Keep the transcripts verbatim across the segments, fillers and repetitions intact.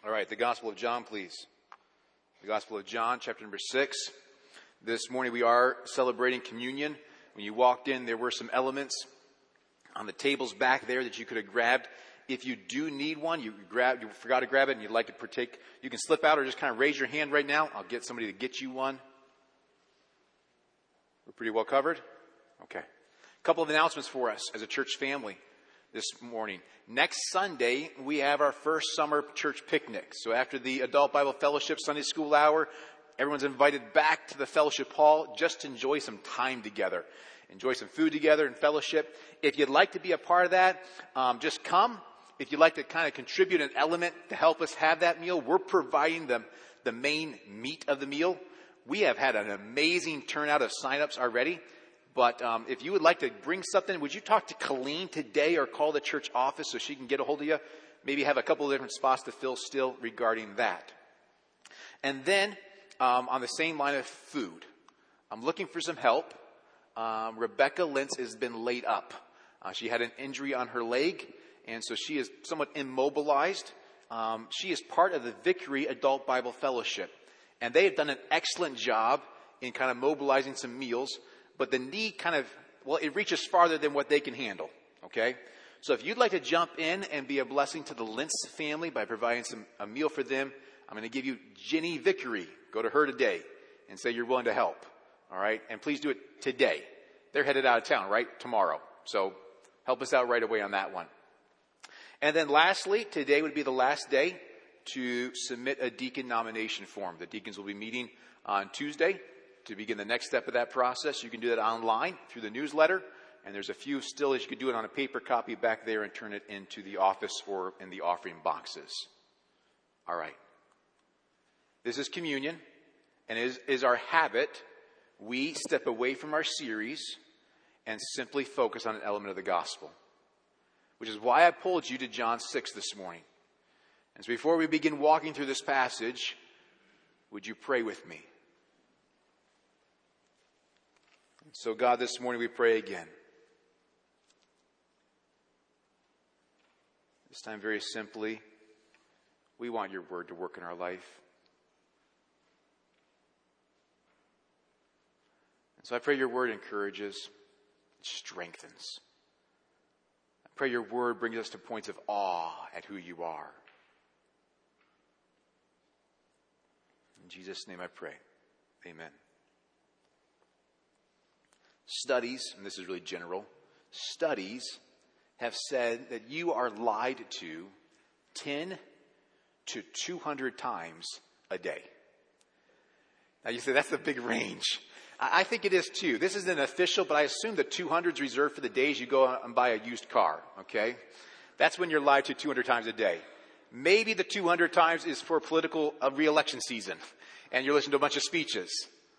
All right, the Gospel of John, please. The Gospel of John, chapter number six. This morning we are celebrating communion. When you walked in, there were some elements on the tables back there that you could have grabbed. If you do need one, you grab, you forgot to grab it and you'd like to partake, you can slip out or just kind of raise your hand right now. I'll get somebody to get you one. We're pretty well covered? Okay. A couple of announcements for us as a church family this morning. Next Sunday, we have our first summer church picnic. So after the Adult Bible Fellowship Sunday School Hour, everyone's invited back to the fellowship hall just to enjoy some time together. Enjoy some food together and fellowship. If you'd like to be a part of that, um, just come. If you'd like to kind of contribute an element to help us have that meal, we're providing the, the main meat of the meal. We have had an amazing turnout of signups already. But um, if you would like to bring something, would you talk to Colleen today or call the church office so she can get a hold of you? Maybe have a couple of different spots to fill still regarding that. And then um, on the same line of food, I'm looking for some help. Um, Rebecca Lentz has been laid up. Uh, she had an injury on her leg, and so she is somewhat immobilized. Um, she is part of the Victory Adult Bible Fellowship, and they have done an excellent job in kind of mobilizing some meals. But the need kind of, well, it reaches farther than what they can handle, okay? So if you'd like to jump in and be a blessing to the Lentz family by providing some a meal for them, I'm going to give you Ginny Vickery. Go to her today and say you're willing to help, all right? And please do it today. They're headed out of town, right? Tomorrow. So help us out right away on that one. And then lastly, today would be the last day to submit a deacon nomination form. The deacons will be meeting on Tuesday to begin the next step of that process. You can do that online through the newsletter. And there's a few still as you could do it on a paper copy back there and turn it into the office or in the offering boxes. All right. This is communion. And is, is our habit, we step away from our series and simply focus on an element of the gospel. Which is why I pulled you to John six this morning. And so before we begin walking through this passage, would you pray with me? So God, this morning we pray again. This time very simply, we want your word to work in our life. And so I pray your word encourages, strengthens. I pray your word brings us to points of awe at who you are. In Jesus' name I pray. Amen. Studies, and this is really general, studies have said that you are lied to ten to two hundred times a day. Now you say, that's a big range. I think it is too. This isn't official, but I assume the two hundred is reserved for the days you go and buy a used car, okay? That's when you're lied to two hundred times a day. Maybe the two hundred times is for political uh, re-election season, and you're listening to a bunch of speeches.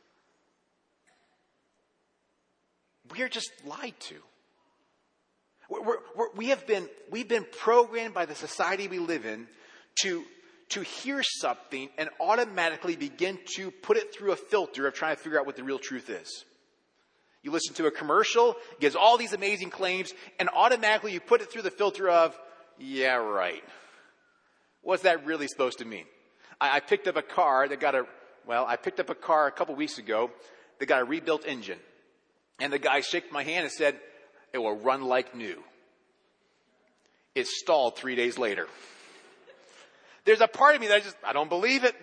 We are just lied to. We're, we're, we have been, we've been programmed by the society we live in to, to hear something and automatically begin to put it through a filter of trying to figure out what the real truth is. You listen to a commercial, it gives all these amazing claims, and automatically you put it through the filter of, yeah, right. What's that really supposed to mean? I, I picked up a car that got a, well, I picked up a car a couple weeks ago that got a rebuilt engine. And the guy shook my hand and said, it will run like new. It stalled three days later. There's a part of me that I just, I don't believe it.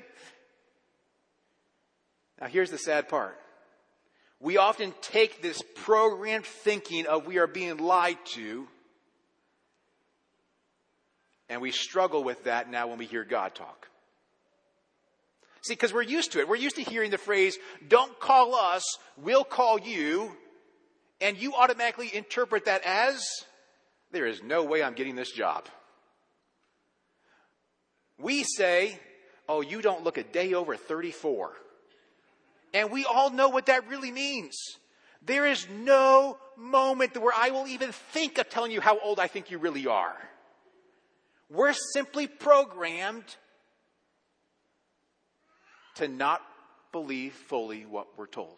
Now here's the sad part. We often take this programmed thinking of we are being lied to, and we struggle with that now when we hear God talk. See, because we're used to it. We're used to hearing the phrase, don't call us, we'll call you. And you automatically interpret that as, there is no way I'm getting this job. We say, oh, you don't look a day over thirty-four. And we all know what that really means. There is no moment where I will even think of telling you how old I think you really are. We're simply programmed to not believe fully what we're told.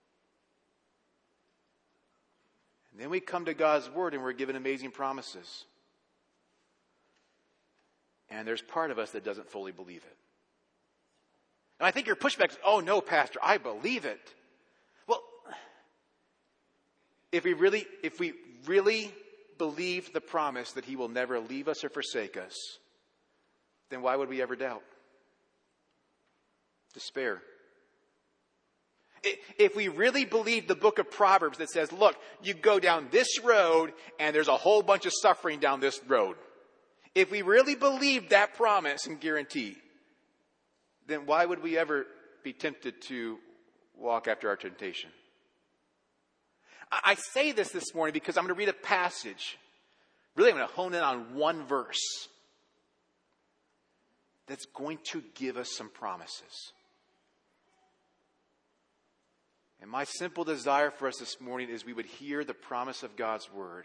And then we come to God's word and we're given amazing promises. And there's part of us that doesn't fully believe it. And I think your pushback is, oh no, Pastor, I believe it. Well, if we really, if we really believe the promise that he will never leave us or forsake us, then why would we ever doubt? Despair. If we really believe the book of Proverbs that says, look, you go down this road and there's a whole bunch of suffering down this road. If we really believe that promise and guarantee, then why would we ever be tempted to walk after our temptation? I say this this morning because I'm going to read a passage. Really, I'm going to hone in on one verse that's going to give us some promises. And my simple desire for us this morning is we would hear the promise of God's word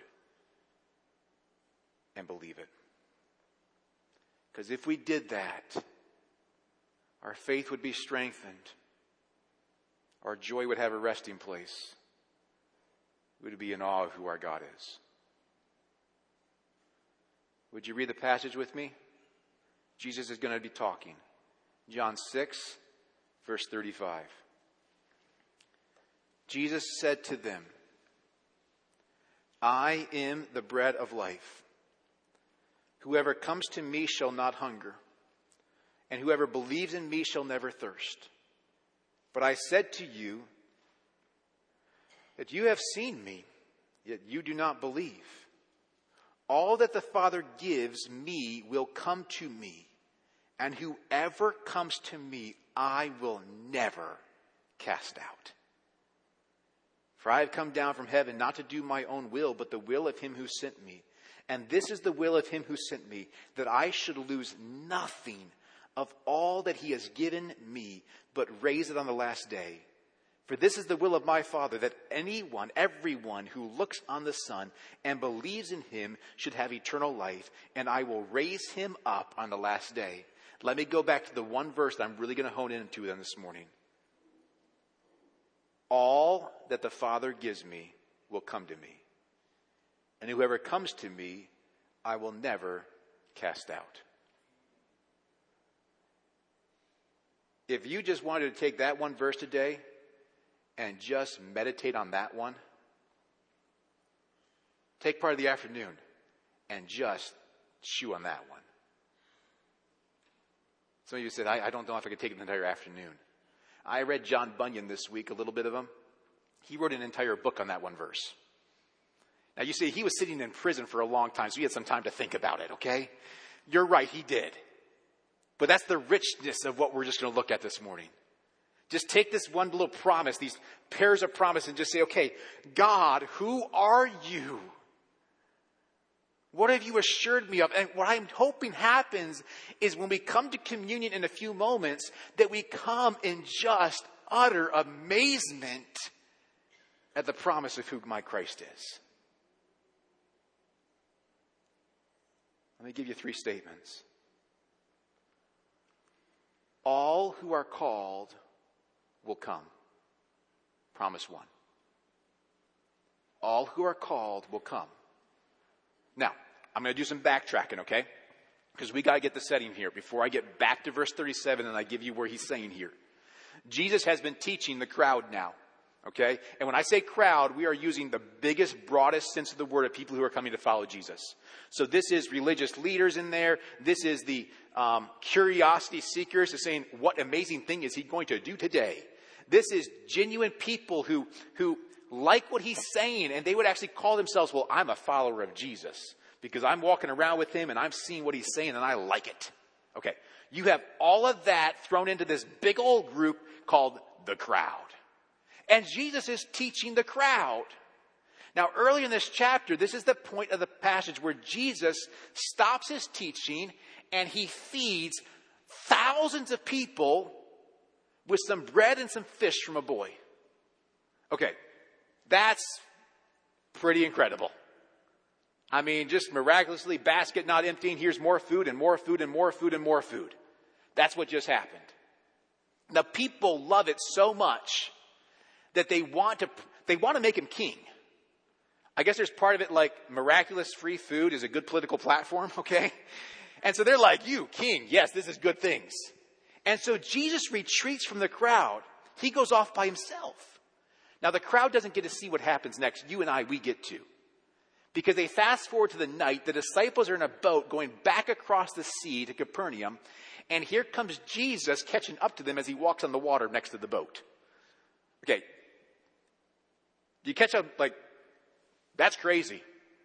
and believe it. Because if we did that, our faith would be strengthened. Our joy would have a resting place. We would be in awe of who our God is. Would you read the passage with me? Jesus is going to be talking. John six, verse thirty-five. Jesus said to them, I am the bread of life. Whoever comes to me shall not hunger, and whoever believes in me shall never thirst. But I said to you that you have seen me, yet you do not believe. All that the Father gives me will come to me, and whoever comes to me, I will never cast out. For I have come down from heaven not to do my own will, but the will of him who sent me. And this is the will of him who sent me, that I should lose nothing of all that he has given me, but raise it on the last day. For this is the will of my Father, that anyone, everyone who looks on the Son and believes in him should have eternal life, and I will raise him up on the last day. Let me go back to the one verse that I'm really going to hone into then this morning. All that the Father gives me will come to me. And whoever comes to me, I will never cast out. If you just wanted to take that one verse today and just meditate on that one, take part of the afternoon and just chew on that one. Some of you said, I, I don't know if I could take an entire afternoon. I read John Bunyan this week, a little bit of him. He wrote an entire book on that one verse. Now you see, he was sitting in prison for a long time, so he had some time to think about it, okay? You're right, he did. But that's the richness of what we're just going to look at this morning. Just take this one little promise, these pairs of promise, and just say, okay, God, who are you? What have you assured me of? And what I'm hoping happens is when we come to communion in a few moments, that we come in just utter amazement at the promise of who my Christ is. Let me give you three statements. All who are called will come. Promise one. All who are called will come. Now, I'm going to do some backtracking, okay? Because we got to get the setting here before I get back to verse thirty-seven and I give you where he's saying here. Jesus has been teaching the crowd now, okay? And when I say crowd, we are using the biggest, broadest sense of the word of people who are coming to follow Jesus. So this is religious leaders in there. This is the um, curiosity seekers is saying, what amazing thing is he going to do today? This is genuine people who, who like what he's saying, and they would actually call themselves, well, I'm a follower of Jesus because I'm walking around with him and I'm seeing what he's saying and I like it. Okay, you have all of that thrown into this big old group called the crowd. And Jesus is teaching the crowd. Now, early in this chapter, this is the point of the passage where Jesus stops his teaching and he feeds thousands of people with some bread and some fish from a boy. Okay, that's pretty incredible. I mean, just miraculously, basket not emptying, here's more food and more food and more food and more food. That's what just happened. The people love it so much that they want to they want to make him king. I guess there's part of it like miraculous free food is a good political platform, okay? And so they're like, you, king, yes, this is good things. And so Jesus retreats from the crowd. He goes off by himself. Now, the crowd doesn't get to see what happens next. You and I, we get to. Because they fast forward to the night. The disciples are in a boat going back across the sea to Capernaum. And here comes Jesus catching up to them as he walks on the water next to the boat. Okay. You catch up, like, that's crazy.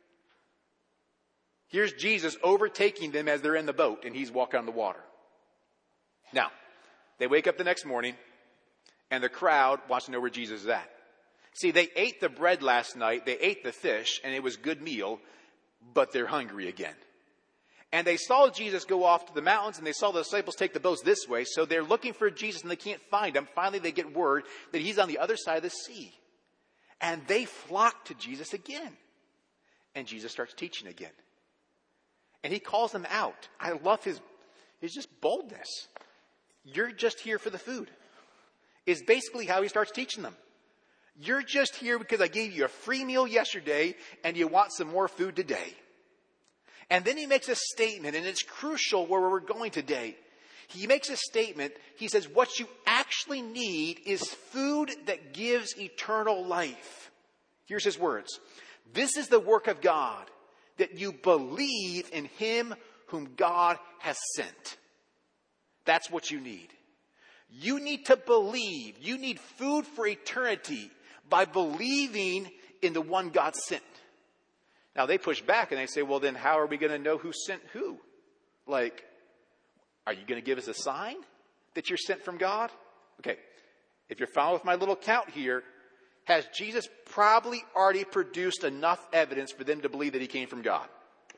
Here's Jesus overtaking them as they're in the boat, and he's walking on the water. Now, they wake up the next morning, and the crowd wants to know where Jesus is at. See, they ate the bread last night, they ate the fish, and it was a good meal, but they're hungry again. And they saw Jesus go off to the mountains, and they saw the disciples take the boats this way, so they're looking for Jesus, and they can't find him. Finally, they get word that he's on the other side of the sea. And they flock to Jesus again. And Jesus starts teaching again. And he calls them out. I love his, his just boldness. You're just here for the food. Is basically how he starts teaching them. You're just here because I gave you a free meal yesterday and you want some more food today. And then he makes a statement, and it's crucial where we're going today. He makes a statement. He says, what you actually need is food that gives eternal life. Here's his words. This is the work of God, that you believe in him whom God has sent. That's what you need. You need to believe. You need food for eternity by believing in the one God sent. Now they push back and they say, well, then how are we going to know who sent who? Like, are you going to give us a sign that you're sent from God? Okay, if you're following with my little count here, has Jesus probably already produced enough evidence for them to believe that he came from God?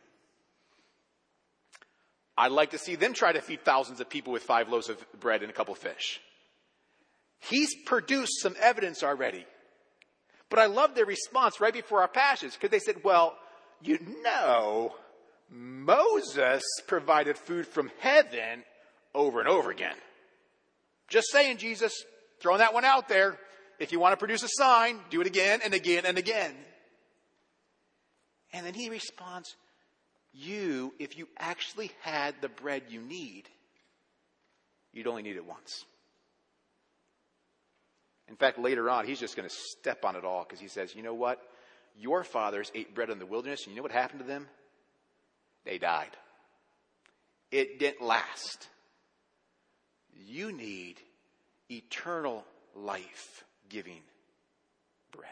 I'd like to see them try to feed thousands of people with five loaves of bread and a couple of fish. He's produced some evidence already. But I love their response right before our passage, because they said, well, you know, Moses provided food from heaven over and over again. Just saying, Jesus, throwing that one out there. If you want to produce a sign, do it again and again and again. And then he responds, you, if you actually had the bread you need, you'd only need it once. In fact, later on, he's just going to step on it all because he says, you know what? Your fathers ate bread in the wilderness, and you know what happened to them? They died. It didn't last. You need eternal life-giving bread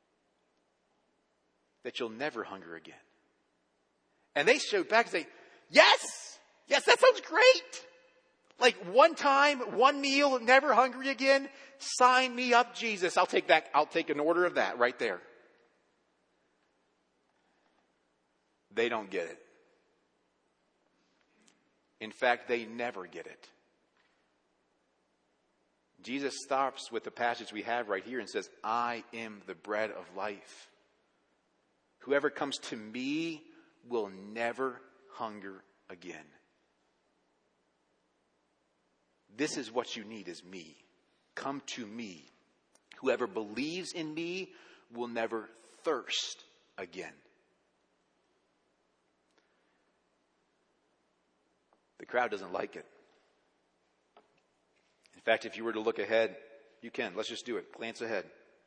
that you'll never hunger again. And they showed back and say, yes, yes, that sounds great. Like one time, one meal, never hungry again. Sign me up, Jesus. I'll take that. I'll take an order of that right there. They don't get it. In fact, they never get it. Jesus stops with the passage we have right here and says, I am the bread of life. Whoever comes to me will never hunger again. This is what you need is me. Come to me. Whoever believes in me will never thirst again. The crowd doesn't like it. In fact, if you were to look ahead, you can. Let's just do it. Glance ahead.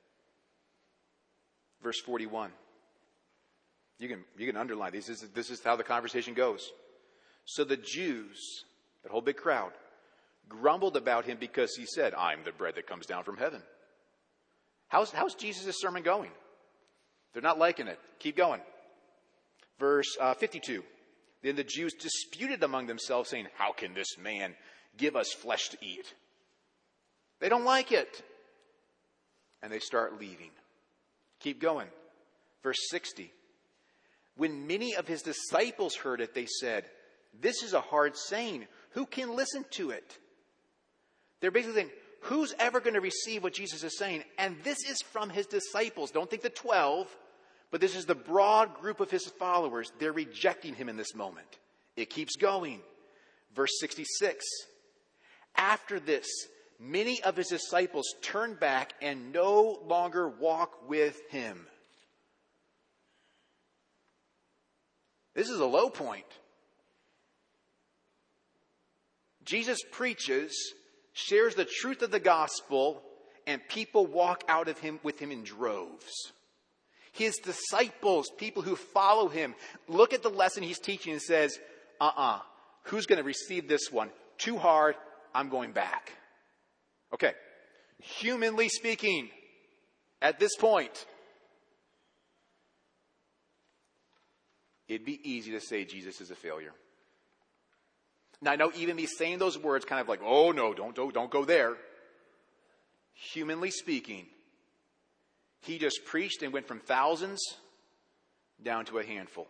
Verse forty-one. You can, you can underline these. This is, this is how the conversation goes. So the Jews, that whole big crowd, grumbled about him because he said, I'm the bread that comes down from heaven. How's, how's Jesus' sermon going? They're not liking it. Keep going. Verse uh, fifty-two. Then the Jews disputed among themselves, saying, how can this man give us flesh to eat? They don't like it. And they start leaving. Keep going. Verse sixty. When many of his disciples heard it, they said, this is a hard saying. Who can listen to it? They're basically saying, who's ever going to receive what Jesus is saying? And this is from his disciples. Don't think the twelve, but this is the broad group of his followers. They're rejecting him in this moment. It keeps going. Verse sixty-six. After this, many of his disciples turned back and no longer walk with him. This is a low point. Jesus preaches, shares the truth of the gospel, and people walk out of him with him in droves. His disciples, people who follow him, look at the lesson he's teaching and says, uh-uh, who's going to receive this one? Too hard, I'm going back. Okay, humanly speaking, at this point, it'd be easy to say Jesus is a failure. Now, I know even me saying those words kind of like, oh no, don't, don't, don't go there. Humanly speaking, he just preached and went from thousands down to a handful.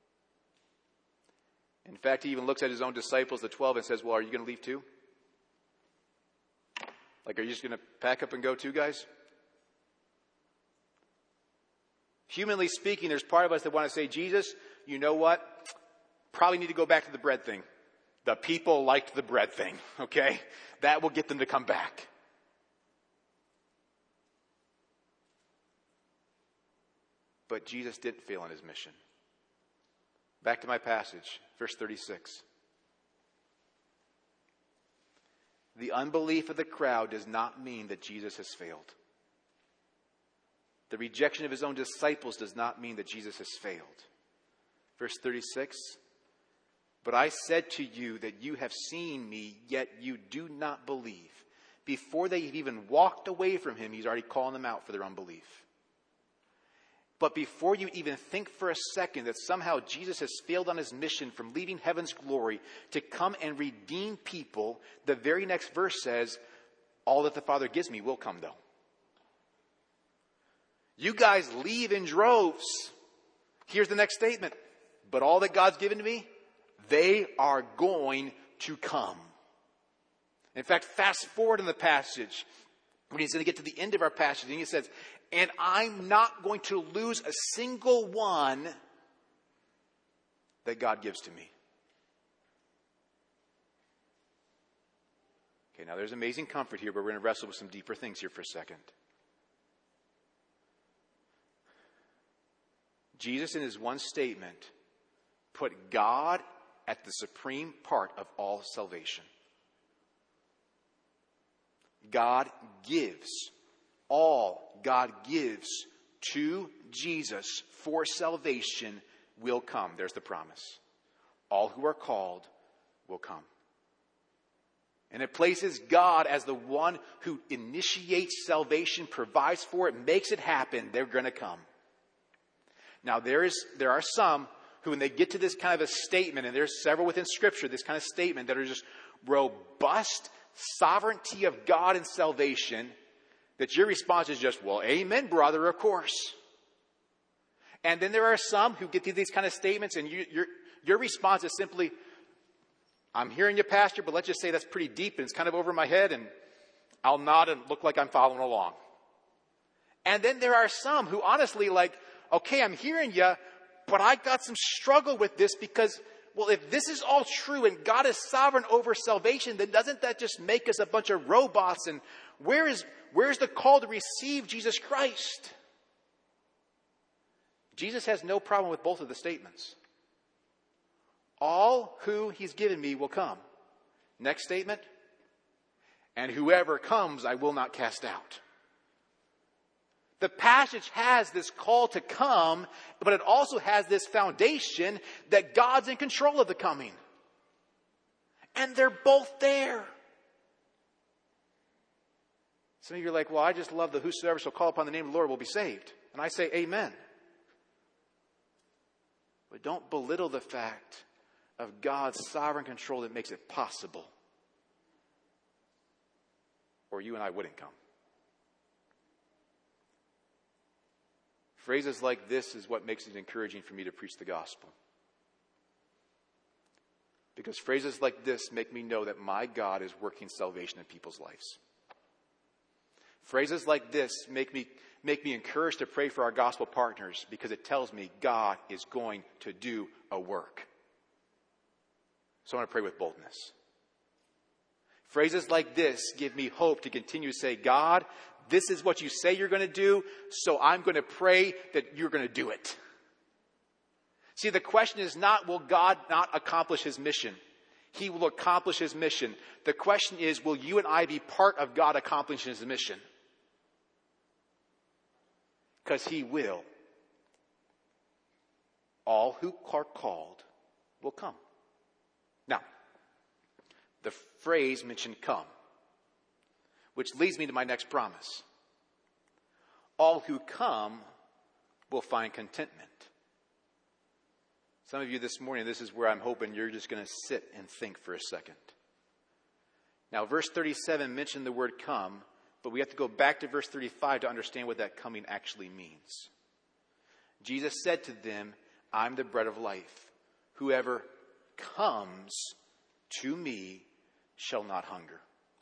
In fact, he even looks at his own disciples, the twelve, and says, well, are you going to leave too? Like, are you just going to pack up and go too, guys? Humanly speaking, there's part of us that want to say, Jesus, you know what? Probably need to go back to the bread thing. The people liked the bread thing, okay? That will get them to come back. But Jesus didn't fail in his mission. Back to my passage, verse thirty-six. The unbelief of the crowd does not mean that Jesus has failed. The rejection of his own disciples does not mean that Jesus has failed. Verse thirty-six. But I said to you that you have seen me, yet you do not believe. Before they have even walked away from him, he's already calling them out for their unbelief. But before you even think for a second that somehow Jesus has failed on his mission from leaving heaven's glory to come and redeem people, the very next verse says, all that the Father gives me will come though. You guys leave in droves. Here's the next statement. But all that God's given to me, they are going to come. In fact, fast forward in the passage, when he's going to get to the end of our passage, and he says, and I'm not going to lose a single one that God gives to me. Okay, now there's amazing comfort here, but we're going to wrestle with some deeper things here for a second. Jesus, in his one statement, put God at the supreme part of all salvation. God gives. All God gives to Jesus for salvation will come. There's the promise. All who are called will come. And it places God as the one who initiates salvation, provides for it, makes it happen. They're going to come. Now, there is there are some who, when they get to this kind of a statement, and there's several within Scripture, this kind of statement that are just robust sovereignty of God and salvation, that your response is just, well, amen, brother, of course. And then there are some who get to these kind of statements, and you, your, your response is simply, I'm hearing you, Pastor, but let's just say that's pretty deep, and it's kind of over my head, and I'll nod and look like I'm following along. And then there are some who honestly like, okay, I'm hearing you, but I got some struggle with this because, well, if this is all true and God is sovereign over salvation, then doesn't that just make us a bunch of robots? And where is where's the call to receive Jesus Christ? Jesus has no problem with both of the statements. All who he's given me will come. Next statement. And whoever comes, I will not cast out. The passage has this call to come, but it also has this foundation that God's in control of the coming. And they're both there. Some of you are like, well, I just love the whosoever shall call upon the name of the Lord will be saved. And I say amen. But don't belittle the fact of God's sovereign control that makes it possible. Or you and I wouldn't come. Phrases like this is what makes it encouraging for me to preach the gospel. Because phrases like this make me know that my God is working salvation in people's lives. Phrases like this make me, make me encouraged to pray for our gospel partners because it tells me God is going to do a work. So I want to pray with boldness. Phrases like this give me hope to continue to say, God, this is what you say you're going to do, so I'm going to pray that you're going to do it. See, the question is not, will God not accomplish his mission? He will accomplish his mission. The question is, will you and I be part of God accomplishing his mission? Because he will. All who are called will come. Now, the phrase mentioned come, which leads me to my next promise. All who come will find contentment. Some of you this morning, this is where I'm hoping you're just going to sit and think for a second. Now, verse thirty-seven mentioned the word come, but we have to go back to verse thirty-five to understand what that coming actually means. Jesus said to them, I'm the bread of life. Whoever comes to me shall not hunger.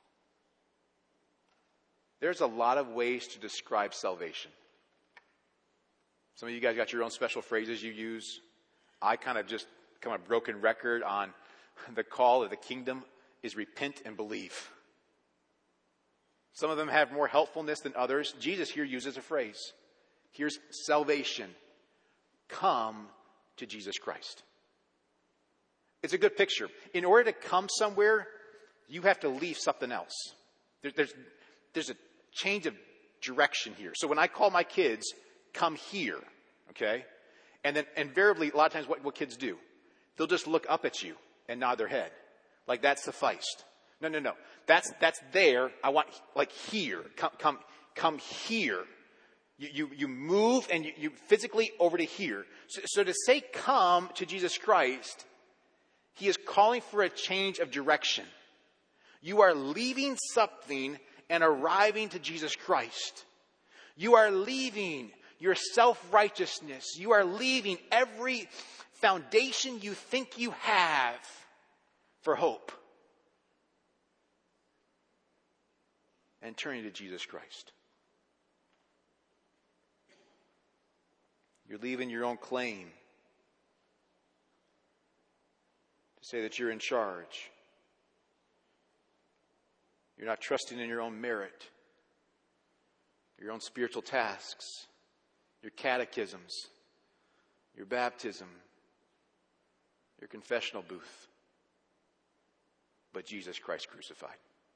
There's a lot of ways to describe salvation. Some of you guys got your own special phrases you use. I kind of just come a broken record on the call of the kingdom is repent and believe. Some of them have more helpfulness than others. Jesus here uses a phrase. Here's salvation. Come to Jesus Christ. It's a good picture. In order to come somewhere, you have to leave something else. There, there's, there's a change of direction here. So when I call my kids, come here, okay? And then invariably, a lot of times what, what kids do, they'll just look up at you and nod their head. Like that sufficed. No, no, no. That's, that's there. I want, like here. Come, come, come here. You, you, you move and you, you physically over to here. So, so to say come to Jesus Christ, he is calling for a change of direction. You are leaving something and arriving to Jesus Christ. You are leaving your self-righteousness. You are leaving every foundation you think you have for hope. And turning to Jesus Christ. You're leaving your own claim to say that you're in charge. You're not trusting in your own merit, your own spiritual tasks, your catechisms, your baptism, your confessional booth, but Jesus Christ crucified.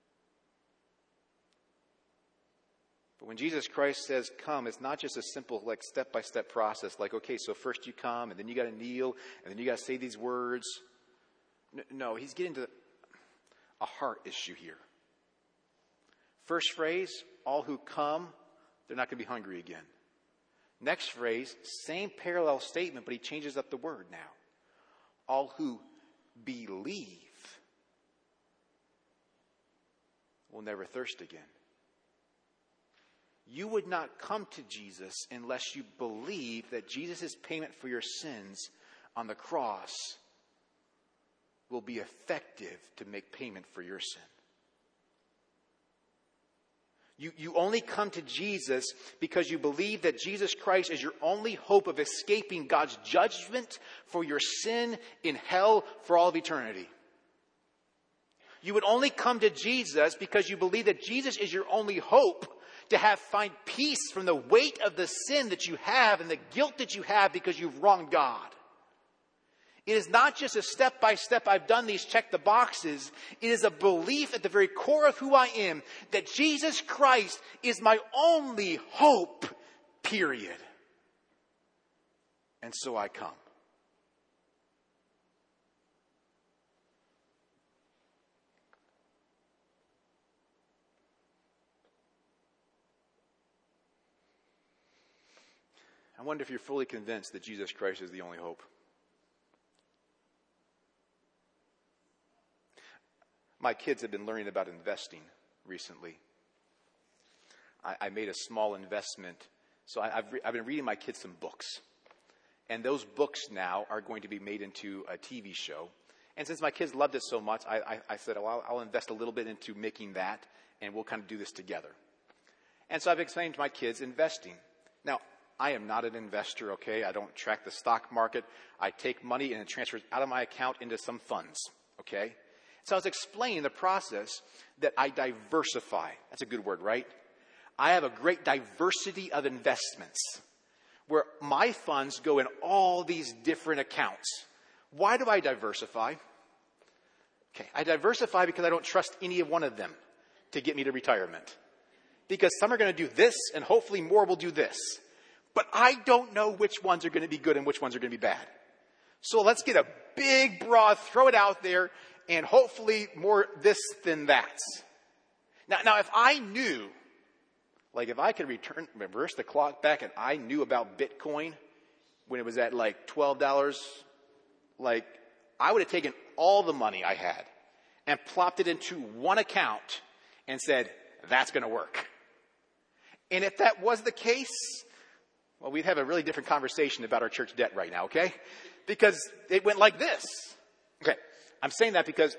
But when Jesus Christ says come, it's not just a simple like step-by-step process. Like, okay, so first you come, and then you got to kneel, and then you got to say these words. No, he's getting to a heart issue here. First phrase, all who come, they're not going to be hungry again. Next phrase, same parallel statement, but he changes up the word now. All who believe will never thirst again. You would not come to Jesus unless you believe that Jesus' payment for your sins on the cross will be effective to make payment for your sin. You, you only come to Jesus because you believe that Jesus Christ is your only hope of escaping God's judgment for your sin in hell for all of eternity. You would only come to Jesus because you believe that Jesus is your only hope to have find peace from the weight of the sin that you have and the guilt that you have because you've wronged God. It is not just a step-by-step, I've done these, check the boxes. It is a belief at the very core of who I am that Jesus Christ is my only hope, period. And so I come. I wonder if you're fully convinced that Jesus Christ is the only hope. My kids have been learning about investing recently. I, I made a small investment. So I, I've, re- I've been reading my kids some books. And those books now are going to be made into a T V show. And since my kids loved it so much, I, I, I said, well, I'll, I'll invest a little bit into making that, and we'll kind of do this together. And so I've explained to my kids investing. Now, I am not an investor, okay? I don't track the stock market. I take money and it transfers out of my account into some funds, okay? So I was explaining the process that I diversify. That's a good word, right? I have a great diversity of investments where my funds go in all these different accounts. Why do I diversify? Okay, I diversify because I don't trust any of one of them to get me to retirement. Because some are going to do this, and hopefully more will do this. But I don't know which ones are going to be good and which ones are going to be bad. So let's get a big, broad, throw it out there, and hopefully more this than that. Now, now if I knew, like if I could return, reverse the clock back and I knew about Bitcoin when it was at like twelve dollars, like I would have taken all the money I had and plopped it into one account and said, that's going to work. And if that was the case, well, we'd have a really different conversation about our church debt right now, okay? Because it went like this. Okay, I'm saying that because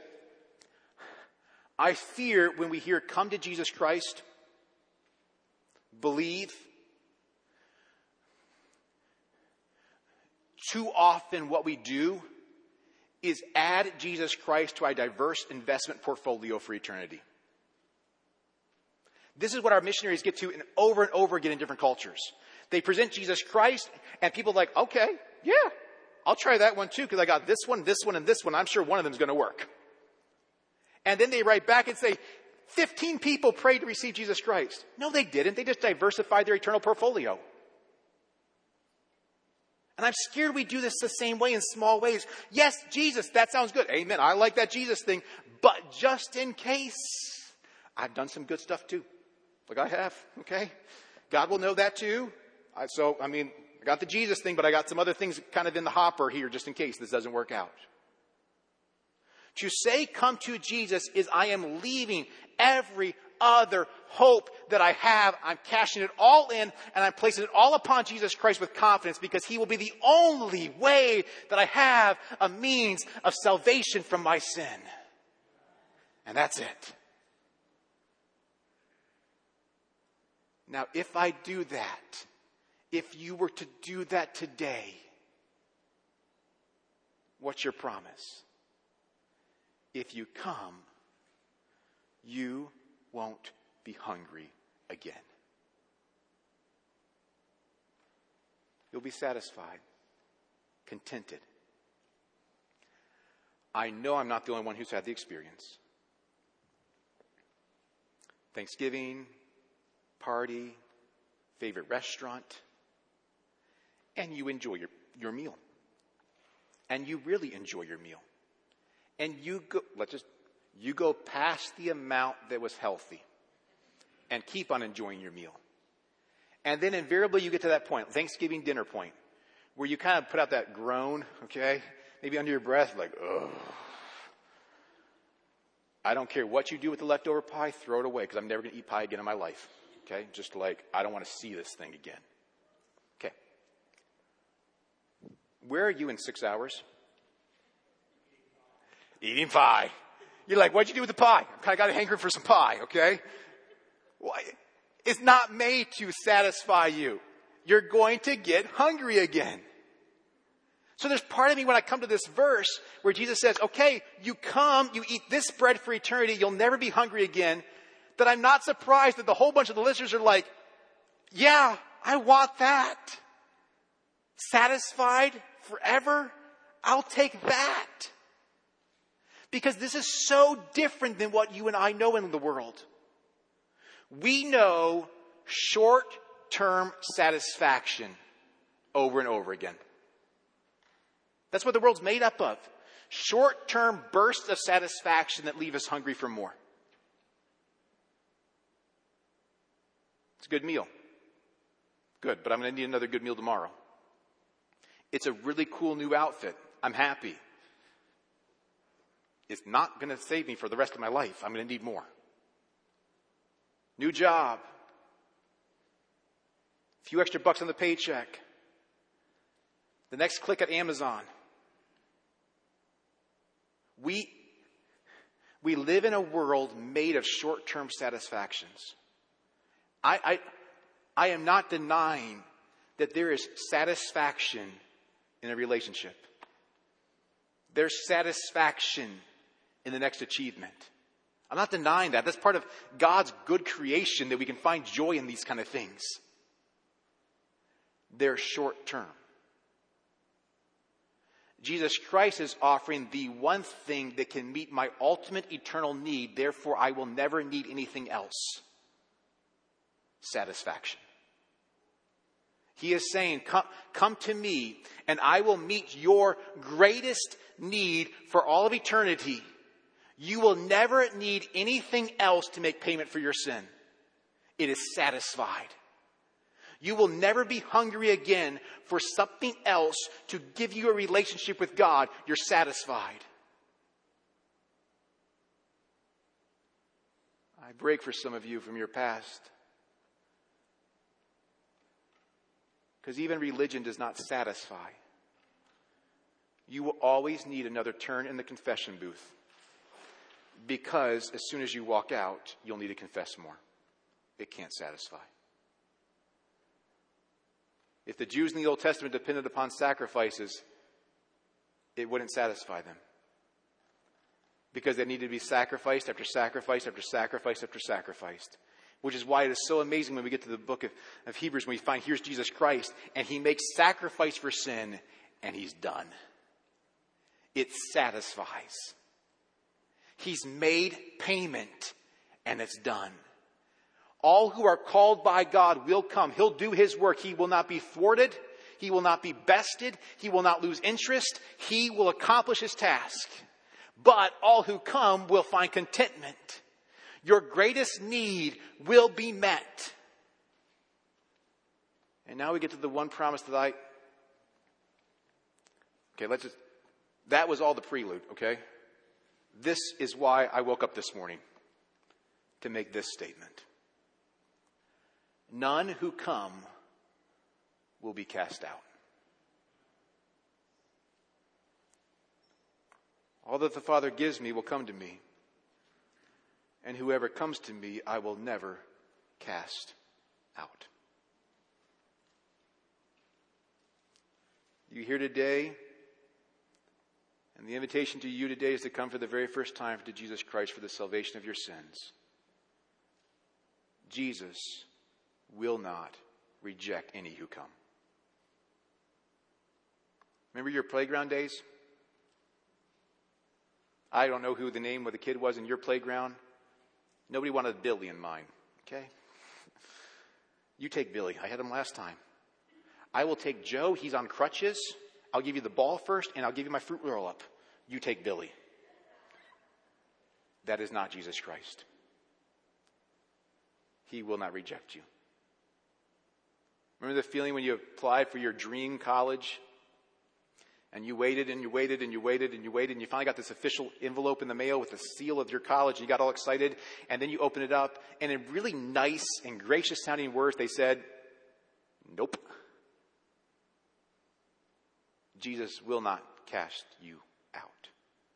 I fear when we hear come to Jesus Christ, believe, too often what we do is add Jesus Christ to our diverse investment portfolio for eternity. This is what our missionaries get to and over and over again in different cultures. They present Jesus Christ and people are like, okay, yeah, I'll try that one too because I got this one, this one, and this one. I'm sure one of them is going to work. And then they write back and say, fifteen people prayed to receive Jesus Christ. No, they didn't. They just diversified their eternal portfolio. And I'm scared we do this the same way in small ways. Yes, Jesus, that sounds good. Amen. I like that Jesus thing. But just in case, I've done some good stuff too. Like I have, okay? God will know that too. I, so, I mean, I got the Jesus thing, but I got some other things kind of in the hopper here just in case this doesn't work out. To say come to Jesus is I am leaving every other hope that I have. I'm cashing it all in and I'm placing it all upon Jesus Christ with confidence because he will be the only way that I have a means of salvation from my sin. And that's it. Now, if I do that, if you were to do that today, what's your promise? If you come, you won't be hungry again. You'll be satisfied, contented. I know I'm not the only one who's had the experience. Thanksgiving, party, favorite restaurant, and you enjoy your, your meal. And you really enjoy your meal. And you go, let's just, you go past the amount that was healthy and keep on enjoying your meal. And then invariably you get to that point, Thanksgiving dinner point, where you kind of put out that groan, okay? Maybe under your breath, like, ugh. I don't care what you do with the leftover pie, throw it away because I'm never going to eat pie again in my life. Okay? Just like, I don't want to see this thing again. Okay. Where are you in six hours? Eating pie. You're like, what'd you do with the pie? I kind of got a hankering for some pie, okay? Well, it's not made to satisfy you. You're going to get hungry again. So there's part of me when I come to this verse where Jesus says, okay, you come, you eat this bread for eternity, you'll never be hungry again, that I'm not surprised that the whole bunch of the listeners are like, yeah, I want that. Satisfied forever? I'll take that. Because this is so different than what you and I know in the world. We know short-term satisfaction over and over again. That's what the world's made up of. Short-term bursts of satisfaction that leave us hungry for more. It's a good meal. Good, but I'm going to need another good meal tomorrow. It's a really cool new outfit. I'm happy. It's not going to save me for the rest of my life. I'm going to need more. New job. A few extra bucks on the paycheck. The next click at Amazon. We, we live in a world made of short-term satisfactions. I, I, I am not denying that there is satisfaction in a relationship. There's satisfaction in the next achievement. I'm not denying that. That's part of God's good creation, that we can find joy in these kind of things. They're short-term. Jesus Christ is offering the one thing that can meet my ultimate eternal need. Therefore, I will never need anything else. Satisfaction. He is saying, come, come to me and I will meet your greatest need for all of eternity. You will never need anything else to make payment for your sin. It is satisfied. You will never be hungry again for something else to give you a relationship with God. You're satisfied. I break for some of you from your past. Because even religion does not satisfy. You will always need another turn in the confession booth. Because as soon as you walk out, you'll need to confess more. It can't satisfy. If the Jews in the Old Testament depended upon sacrifices, it wouldn't satisfy them. Because they needed to be sacrificed after sacrifice after sacrifice after sacrifice. Which is why it is so amazing when we get to the book of, of Hebrews, when we find here's Jesus Christ, and he makes sacrifice for sin, and he's done. It satisfies. He's made payment, and it's done. All who are called by God will come. He'll do his work. He will not be thwarted. He will not be bested. He will not lose interest. He will accomplish his task. But all who come will find contentment. Your greatest need will be met. And now we get to the one promise that I... Okay, let's just... That was all the prelude, okay? This is why I woke up this morning. To make this statement. None who come will be cast out. All that the Father gives me will come to me. And whoever comes to me, I will never cast out. You here today, and the invitation to you today is to come for the very first time to Jesus Christ for the salvation of your sins. Jesus will not reject any who come. Remember your playground days? I don't know who the name of the kid was in your playground. Nobody wanted Billy in mine, okay? You take Billy. I had him last time. I will take Joe. He's on crutches. I'll give you the ball first, and I'll give you my fruit roll-up. You take Billy. That is not Jesus Christ. He will not reject you. Remember the feeling when you applied for your dream college? And you waited and you waited and you waited and you waited and you finally got this official envelope in the mail with the seal of your college and you got all excited and then you open it up and in really nice and gracious sounding words they said, nope. Jesus will not cast you out.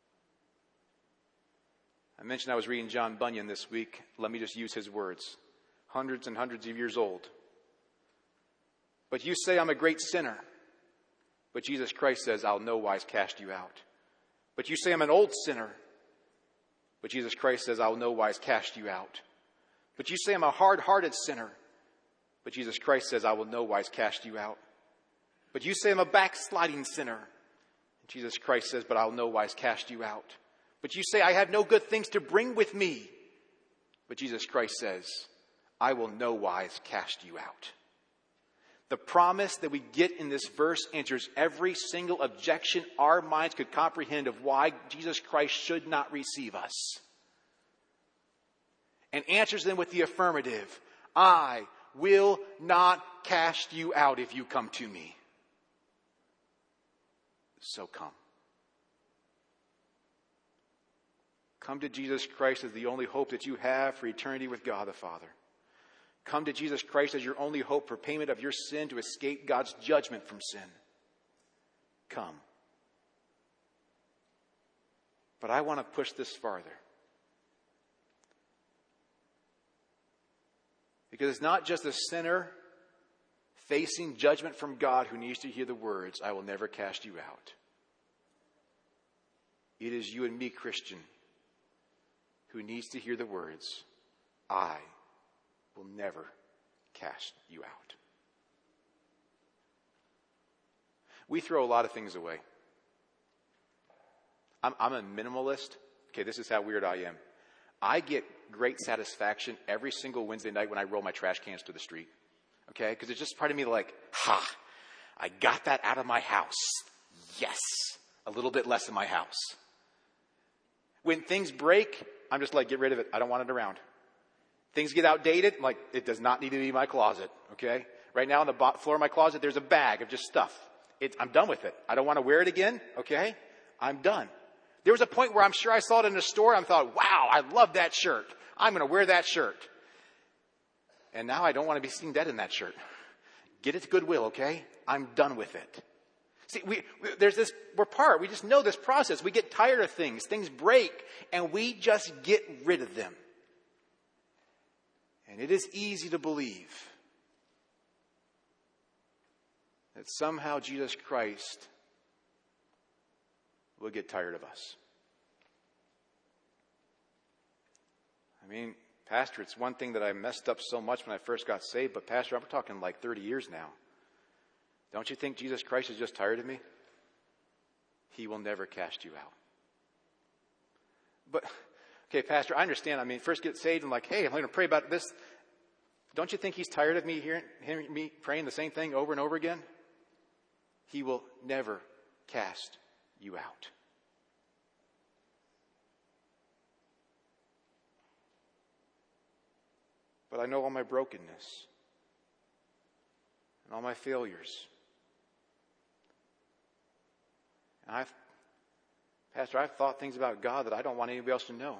I mentioned I was reading John Bunyan this week. Let me just use his words. Hundreds and hundreds of years old. But you say I'm a great sinner. But Jesus Christ says, I'll no wise cast you out. But you say I'm an old sinner. But Jesus Christ says, I'll no wise cast you out. But you say I'm a hard-hearted sinner. But Jesus Christ says, I will no wise cast you out. But you say I'm a backsliding sinner. Jesus Christ says, but I'll no wise cast you out. But you say I have no good things to bring with me. But Jesus Christ says, I will no wise cast you out. The promise that we get in this verse answers every single objection our minds could comprehend of why Jesus Christ should not receive us. And answers them with the affirmative. I will not cast you out if you come to me. So come. Come to Jesus Christ as the only hope that you have for eternity with God the Father. Come to Jesus Christ as your only hope for payment of your sin to escape God's judgment from sin. Come. But I want to push this farther. Because it's not just a sinner facing judgment from God who needs to hear the words, I will never cast you out. It is you and me, Christian, who needs to hear the words, I will never cast you out. We throw a lot of things away. I'm, I'm a minimalist. Okay, this is how weird I am. I get great satisfaction every single Wednesday night when I roll my trash cans to the street. Okay, because it's just part of me like, ha, I got that out of my house. Yes, a little bit less in my house. When things break, I'm just like, get rid of it. I don't want it around. Things get outdated, I'm like, it does not need to be in my closet, okay? Right now on the floor of my closet, there's a bag of just stuff. It, I'm done with it. I don't want to wear it again, okay? I'm done. There was a point where I'm sure I saw it in a store and thought, wow, I love that shirt. I'm going to wear that shirt. And now I don't want to be seen dead in that shirt. Get it to Goodwill, okay? I'm done with it. See, we, we, there's this, we're part, we just know this process. We get tired of things. Things break, and we just get rid of them. And it is easy to believe that somehow Jesus Christ will get tired of us. I mean, Pastor, it's one thing that I messed up so much when I first got saved, but Pastor, I'm talking like thirty years now. Don't you think Jesus Christ is just tired of me? He will never cast you out. But, okay, Pastor, I understand. I mean, first get saved and like, hey, I'm going to pray about this. Don't you think he's tired of me hearing, hearing me praying the same thing over and over again? He will never cast you out. But I know all my brokenness and all my failures. And I've, Pastor, I've thought things about God that I don't want anybody else to know.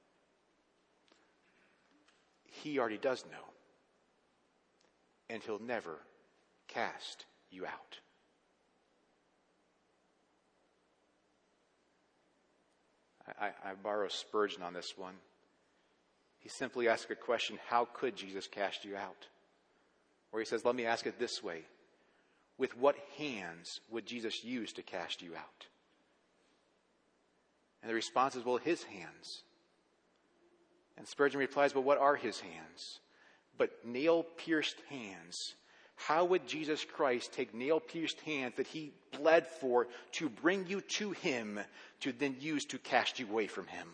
He already does know. And he'll never cast you out. I, I borrow Spurgeon on this one. He simply asks a question, how could Jesus cast you out? Or he says, let me ask it this way. With what hands would Jesus use to cast you out? And the response is, well, his hands. And Spurgeon replies, well, what are his hands? But nail-pierced hands. How would Jesus Christ take nail-pierced hands that he bled for to bring you to him to then use to cast you away from him?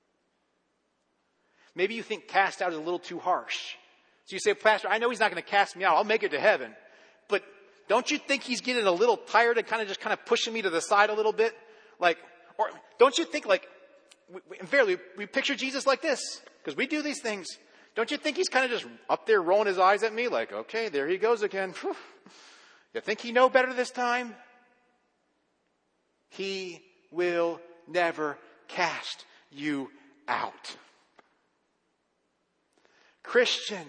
Maybe you think cast out is a little too harsh. So you say, Pastor, I know he's not going to cast me out. I'll make it to heaven. But don't you think he's getting a little tired and kind of just kind of pushing me to the side a little bit? Like, or don't you think like, and fairly, we picture Jesus like this, because we do these things. Don't you think he's kind of just up there rolling his eyes at me like, okay, there he goes again. Whew. You think he know better this time? He will never cast you out. Christian,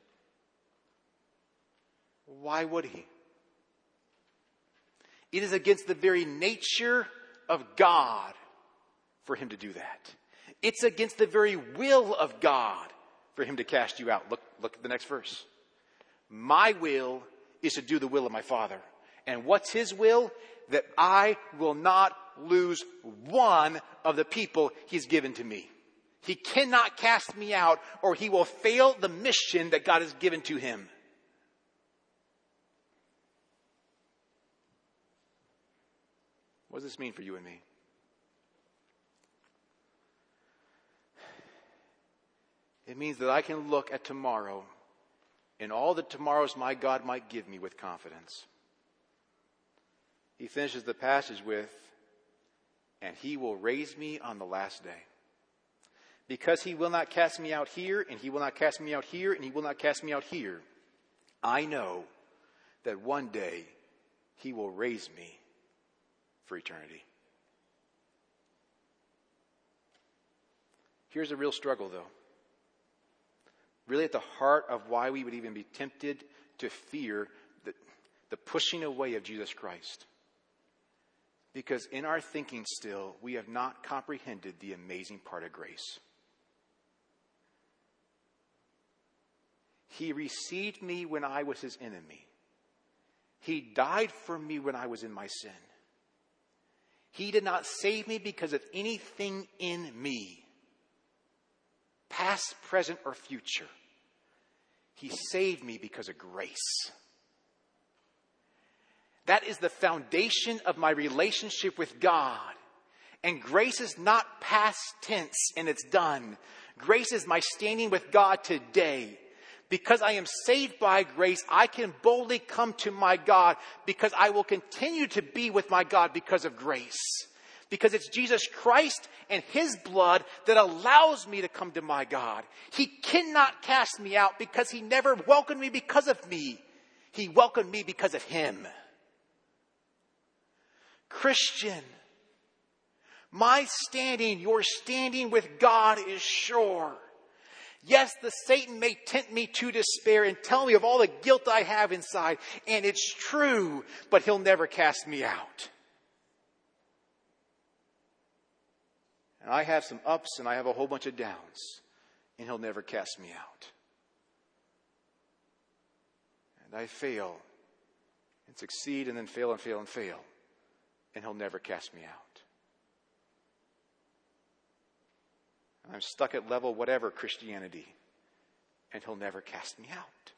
why would he? It is against the very nature of God for him to do that. It's against the very will of God for him to cast you out. Look, look at the next verse. My will is to do the will of my Father. And what's his will? That I will not lose one of the people he's given to me. He cannot cast me out, or he will fail the mission that God has given to him. What does this mean for you and me? It means that I can look at tomorrow and all the tomorrows my God might give me with confidence. He finishes the passage with, and he will raise me on the last day. Because he will not cast me out here, and he will not cast me out here, and he will not cast me out here, I know that one day he will raise me for eternity. Here's a real struggle, though. Really at the heart of why we would even be tempted to fear the, the pushing away of Jesus Christ. Because in our thinking still, we have not comprehended the amazing part of grace. He received me when I was his enemy. He died for me when I was in my sin. He did not save me because of anything in me, past, present, or future. He saved me because of grace. That is the foundation of my relationship with God. And grace is not past tense and it's done. Grace is my standing with God today. Because I am saved by grace, I can boldly come to my God because I will continue to be with my God because of grace. Because it's Jesus Christ and his blood that allows me to come to my God. He cannot cast me out because he never welcomed me because of me. He welcomed me because of him. Christian, my standing, your standing with God is sure. Yes, the Satan may tempt me to despair and tell me of all the guilt I have inside. And it's true, but he'll never cast me out. And I have some ups and I have a whole bunch of downs. And he'll never cast me out. And I fail and succeed and then fail and fail and fail. And he'll never cast me out. I'm stuck at level whatever Christianity, and he'll never cast me out.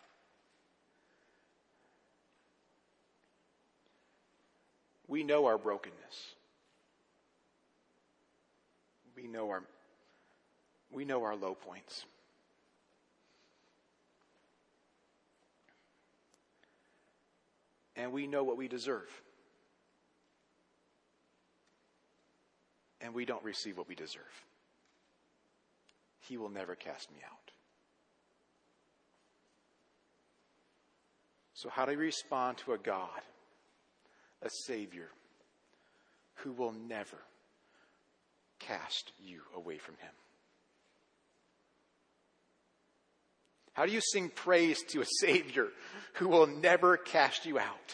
We know our brokenness. We know our, we know our low points. And we know what we deserve. And we don't receive what we deserve. He will never cast me out. So how do you respond to a God, a Savior, who will never cast you away from him? How do you sing praise to a Savior who will never cast you out?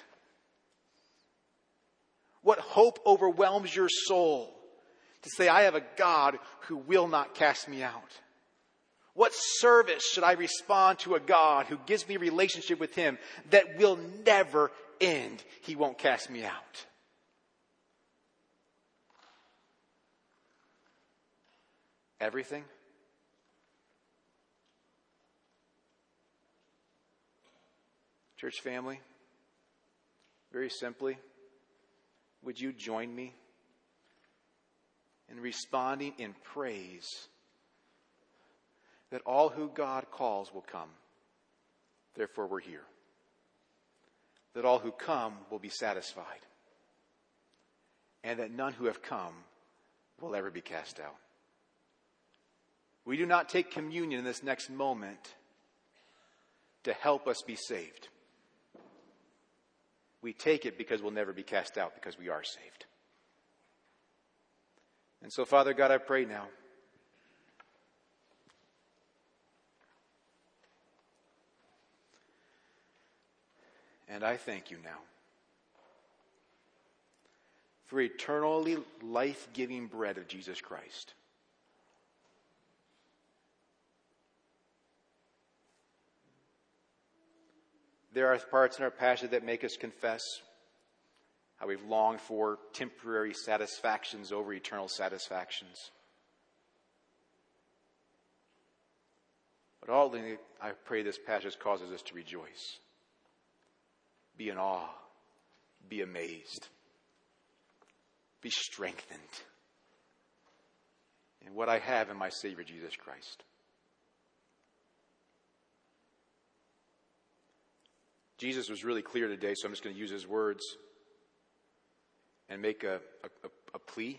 What hope overwhelms your soul to say, I have a God who will not cast me out? What service should I respond to a God who gives me a relationship with him that will never end? He won't cast me out. Everything? Church family, very simply, would you join me in responding in praise that all who God calls will come. Therefore, we're here. That all who come will be satisfied. And that none who have come will ever be cast out. We do not take communion in this next moment to help us be saved. We take it because we'll never be cast out because we are saved. And so, Father God, I pray now, and I thank you now for eternally life-giving bread of Jesus Christ. There are parts in our passage that make us confess how we've longed for temporary satisfactions over eternal satisfactions. But ultimately, I pray this passage causes us to rejoice. Be in awe. Be amazed. Be strengthened in what I have in my Savior, Jesus Christ. Jesus was really clear today, so I'm just going to use his words and make a, a, a plea.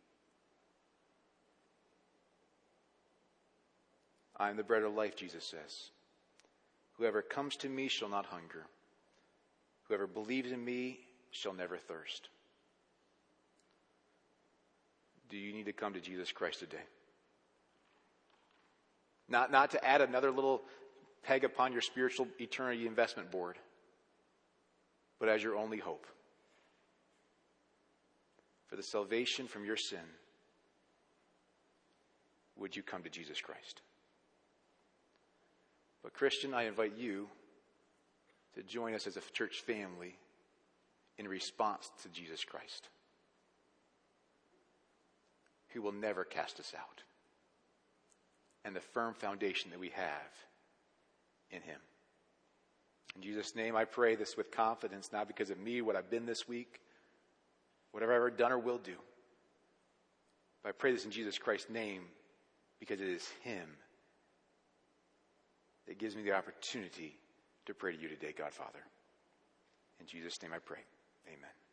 I am the bread of life, Jesus says. Whoever comes to me shall not hunger. Whoever believes in me shall never thirst. Do you need to come to Jesus Christ today? Not, not to add another little peg upon your spiritual eternity investment board, but as your only hope for the salvation from your sin. Would you come to Jesus Christ? But Christian, I invite you to join us as a church family in response to Jesus Christ, who will never cast us out, and the firm foundation that we have in him. In Jesus' name, I pray this with confidence, not because of me, what I've been this week, whatever I've ever done or will do, I pray this in Jesus Christ's name because it is him that gives me the opportunity to pray to you today, God Father. In Jesus' name I pray. Amen.